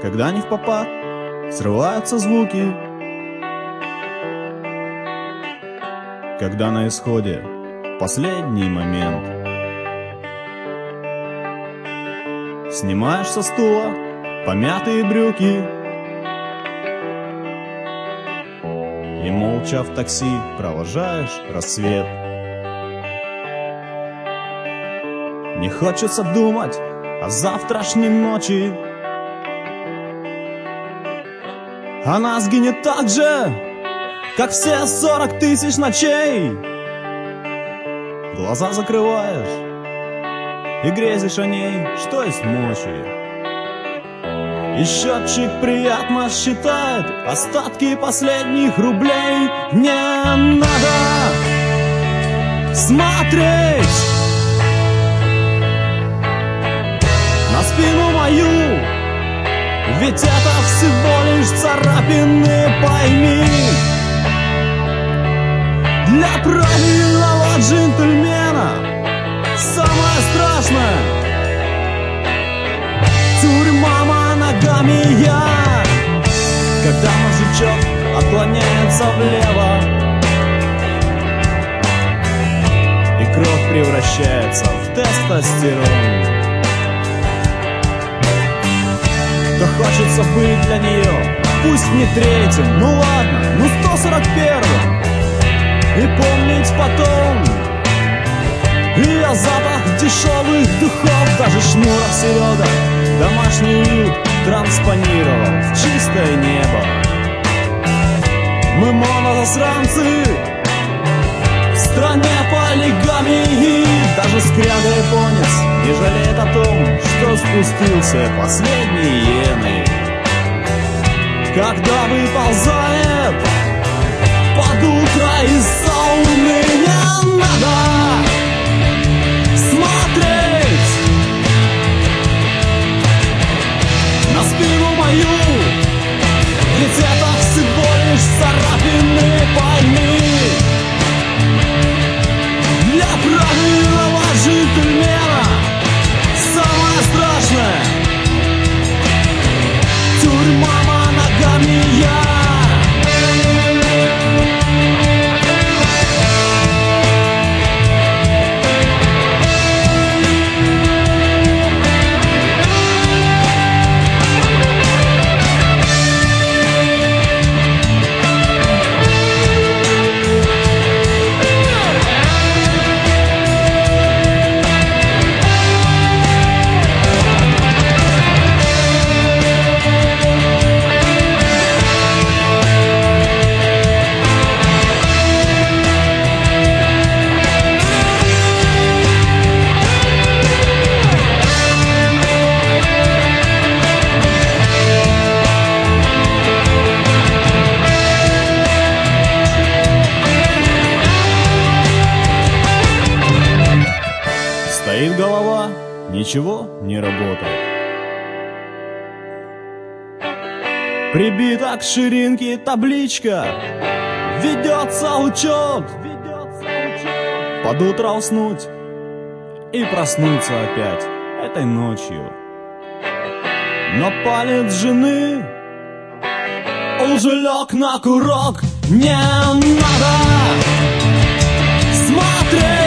когда не впопад срываются звуки, когда на исходе последний момент. Снимаешь со стула помятые брюки и молча в такси провожаешь рассвет. Не хочется думать о завтрашней ночи, она сгинет так же, как все 40 тысяч ночей. Глаза закрываешь и грезишь о ней, что есть мочи. И счетчик приятно считает остатки последних рублей. Не надо смотреть на спину мою, ведь это всего лишь царапины, пойми. Для правильного джентльмена самое страшное — тюрьма ногами я. Когда мужичок отклоняется влево и кровь превращается в тестостерон, то хочется быть для нее, пусть не третьим, ну ладно, ну 141-м, и помнить потом ее запах дешевых духов. Даже Шнуров Серега домашний уют транспонировал в чистое небо. Мы монозасранцы в стране полигамии. Даже скряга японец не жалеет о том, что спустился последней иеной. Когда выползает под утро из сауны, не надо смотреть на спину мою, ведь это всего лишь царапины, пойми. Для правильного джентльмена самое страшное — тюрьма моногамия. Стоит голова, ничего не работает. Прибита к ширинке табличка, ведется учет. Под утро уснуть и проснуться опять этой ночью. Но палец жены уже лег на курок. Не надо смотреть